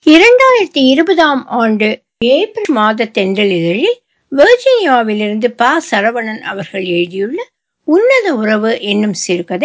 2020ஆம் ஆண்டு ஏப்ரல் மாத தென்றல் இதழில் வெர்ஜீனியாவிலிருந்து ப. சரவணன் அவர்கள் எழுதியுள்ள உன்னத உறவு என்னும்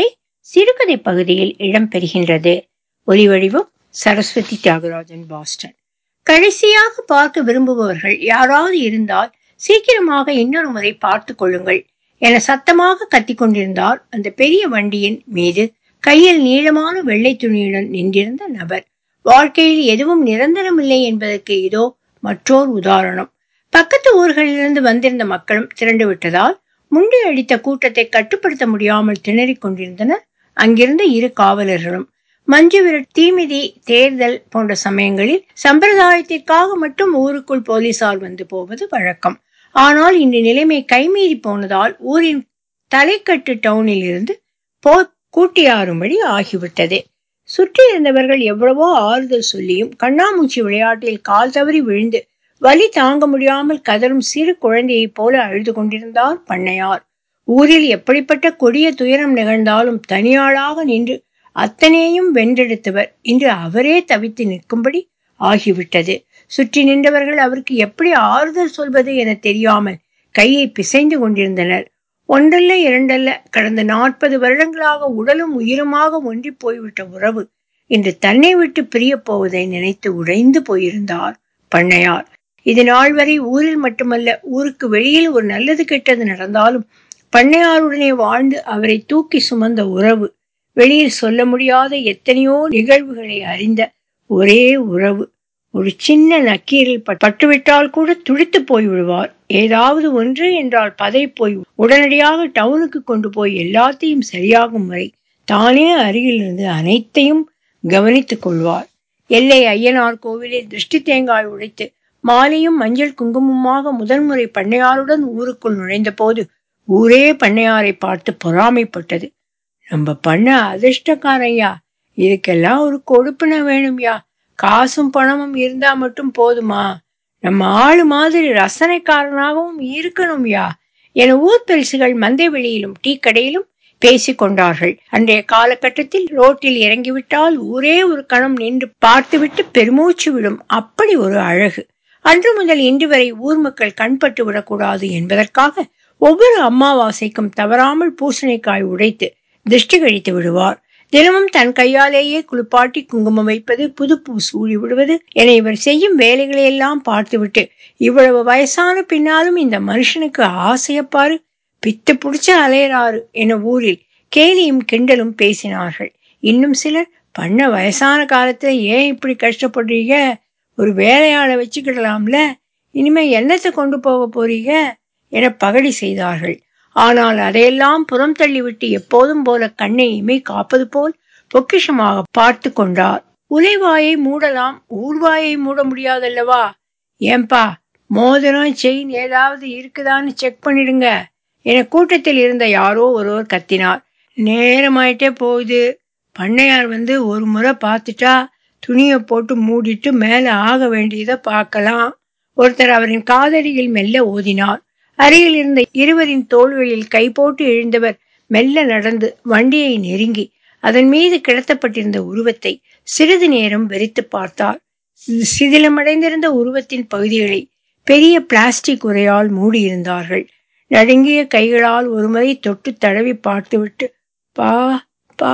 சிறுகதை பகுதியில் இடம்பெறுகின்றது. ஒலிவடிவம் சரஸ்வதி தியாகராஜன், பாஸ்டன். கடைசியாக பார்க்க விரும்புபவர்கள் யாராவது இருந்தால் சீக்கிரமாக இன்னொரு முறை பார்த்துக் கொள்ளுங்கள் என சத்தமாக கத்திக்கொண்டிருந்தார் அந்த பெரிய வண்டியின் மீது கையில் நீளமான வெள்ளை துணியுடன் நின்றிருந்த நபர். வாழ்க்கையில் எதுவும் நிரந்தரமில்லை என்பதற்கு இதோ மற்றோர் உதாரணம். பக்கத்து ஊர்களிலிருந்து வந்திருந்த மக்களும் திரண்டு விட்டதால் முண்டி அடித்த கூட்டத்தை கட்டுப்படுத்த முடியாமல் திணறிக் கொண்டிருந்தனர் அங்கிருந்த இரு காவலர்களும். மஞ்சு விரட்டு, தீமிதி, தேர்தல் போன்ற சமயங்களில் சம்பிரதாயத்திற்காக மட்டும் ஊருக்குள் போலீசார் வந்து போவது வழக்கம். ஆனால் இன்று நிலைமை கைமீறி போனதால் ஊரின் தலைக்கட்டு டவுனில் இருந்து கூட்டியாரும்படி ஆகிவிட்டது. சுற்றி இருந்தவர்கள் எவ்வளவோ ஆறுதல் சொல்லியும் கண்ணாமூச்சி விளையாட்டில் கால் தவறி விழுந்து வலி தாங்க முடியாமல் கதறும் சிறு குழந்தையைப் போல அழுது கொண்டிருந்தார் பண்ணையார். ஊரில் எப்படிப்பட்ட கொடிய துயரம் நிகழ்ந்தாலும் தனியாளாக நின்று அத்தனையும் வென்றெடுத்தவர் இன்று அவரே தவித்து நிற்கும்படி ஆகிவிட்டது. சுற்றி நின்றவர்கள் அவருக்கு எப்படி ஆறுதல் சொல்வது என தெரியாமல் கையை பிசைந்து கொண்டிருந்தனர். ஒன்றல்ல இரண்டல்ல, கடந்த 40 வருடங்களாக உடலும் உயிருமாக ஒன்றி போய்விட்ட உறவு இன்று தன்னை விட்டு பிரிய போவதை நினைத்து உடைந்து போயிருந்தார் பண்ணையார். இது நாள் வரை ஊரில் மட்டுமல்ல, ஊருக்கு வெளியில் ஒரு நல்லது கெட்டது நடந்தாலும் பண்ணையாருடனே வாழ்ந்து அவரை தூக்கி சுமந்த உறவு, வெளியில் சொல்ல முடியாத எத்தனையோ நிகழ்வுகளை அறிந்த ஒரே உறவு. ஒரு சின்ன நக்கீரில் பட்டுவிட்டால் கூட துடித்து போய் விடுவார். ஏதாவது ஒன்று என்றால் பதை போய் உடனடியாக டவுனுக்கு கொண்டு போய் எல்லாத்தையும் சரியாகும் வரை தானே அருகில் இருந்து அனைத்தையும் கவனித்துக் கொள்வார். எல்லை ஐயனார் கோவிலில் திருஷ்டி தேங்காய் உடைத்து மாலையும் மஞ்சள் குங்குமமாக முதன்முறை பண்ணையாருடன் ஊருக்குள் நுழைந்த போது ஊரே பண்ணையாரை பார்த்து பொறாமைப்பட்டது. நம்ம பண்ண அதிர்ஷ்டக்காரையா, இதுக்கெல்லாம் ஒரு கொடுப்பின வேணும்யா, காசும் பணமும் இருந்தா மட்டும் போதுமா, நம்ம ஆளு மாதிரி ரசனைக்காரனாகவும் இருக்கணும்யா என ஊர் பெருசுகள் மந்தை வெளியிலும் டீ கடையிலும் பேசிக்கொண்டார்கள். அன்றைய காலகட்டத்தில் ரோட்டில் இறங்கிவிட்டால் ஊரே ஒரு கணம் நின்று பார்த்துவிட்டு பெருமூச்சு விடும். அப்படி ஒரு அழகு. அன்று முதல் இன்று வரை ஊர் மக்கள் கண்பட்டு விடக்கூடாது என்பதற்காக ஒவ்வொரு அமாவாசைக்கும் தவறாமல் பூசணிக்காய் உடைத்து திருஷ்டி கழித்து விடுவார். தினமும் தன் கையாலேயே குளிப்பாட்டி குங்குமம் வைப்பது, புதுப்பூ சூடி விடுவது என இவர் செய்யும் வேலைகளை எல்லாம் பார்த்துவிட்டு, இவ்வளவு வயசான பின்னாலும் இந்த மனுஷனுக்கு ஆசையப்பாரு, பித்து புடிச்சு அலையறாரு என ஊரில் கேலியும் கிண்டலும் பேசினார்கள். இன்னும் சிலர், பண்ண வயசான காலத்துல ஏன் இப்படி கஷ்டப்படுறீங்க, ஒரு வேலையாளை வச்சுக்கிடலாம்ல, இனிமே என்னத்தை கொண்டு போக போறீங்க என பகடி செய்தார்கள். ஆனால் அதையெல்லாம் புறம் தள்ளிவிட்டு எப்போதும் போல கண்ணை இமை காப்பது போல் பொக்கிஷமாக பார்த்து கொண்டார். உலைவாயை மூடலாம், ஊர்வாயை மூட முடியாதல்லவா. ஏன்பா, மோதிரம் செயின் ஏதாவது இருக்குதான்னு செக் பண்ணிடுங்க என கூட்டத்தில் இருந்த யாரோ ஒருவர் கத்தினார். நேரமாயிட்டே போகுது, பண்ணையார் வந்து ஒரு முறை பார்த்துட்டா துணியை போட்டு மூடிட்டு மேல ஆக வேண்டியதை பார்க்கலாம். ஒருத்தர் அவரின் காதடியில் மெல்ல ஓதினார். அருகில் இருந்த இருவரின் தோள்களில் கை போட்டு எழுந்தவர் மெல்ல நடந்து வண்டியை நெருங்கி அதன் மீது கிடத்தப்பட்டிருந்த உருவத்தை சிறிது நேரம் வெறித்து பார்த்தார். சிதிலமடைந்திருந்த உருவத்தின் பகுதிகளை பெரிய பிளாஸ்டிக் உரையால் மூடியிருந்தார்கள். நடுங்கிய கைகளால் ஒருமுறை தொட்டு தடவி பார்த்துவிட்டு பா பா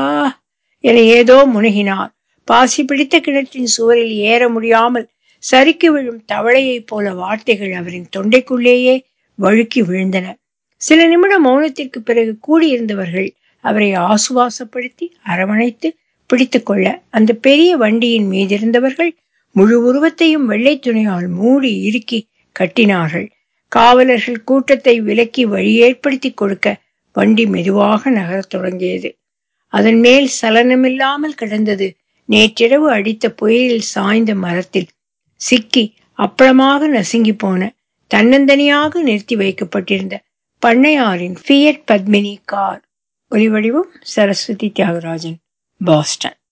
என ஏதோ முனகினார். பாசி பிடித்த கிணற்றின் சுவரில் ஏற முடியாமல் சறுக்கி விழும் தவளையை போல வார்த்தைகள் அவரின் தொண்டைக்குள்ளேயே வழுக்கி விழுந்தன. சில நிமிட மௌனத்திற்கு பிறகு கூடியிருந்தவர்கள் அவரை ஆசுவாசப்படுத்தி அரவணைத்து பிடித்து கொள்ள அந்த பெரிய வண்டியின் மீதிருந்தவர்கள் முழு உருவத்தையும் வெள்ளை துணியால் மூடி இறுக்கி கட்டினார்கள். காவலர்கள் கூட்டத்தை விலக்கி வழி ஏற்படுத்தி கொடுக்க வண்டி மெதுவாக நகரத் தொடங்கியது. அதன் மேல் சலனமில்லாமல் கிடந்தது நேற்றிரவு அடித்த புயலில் சாய்ந்த மரத்தில் சிக்கி அப்பளமாக நசுங்கி போன தன்னந்தனியாக நிறுத்தி வைக்கப்பட்டிருந்த பண்ணையாரின் ஃபியட் பத்மினி கார். ஒலிவடிவம் சரஸ்வதி தியாகராஜன், பாஸ்டன்.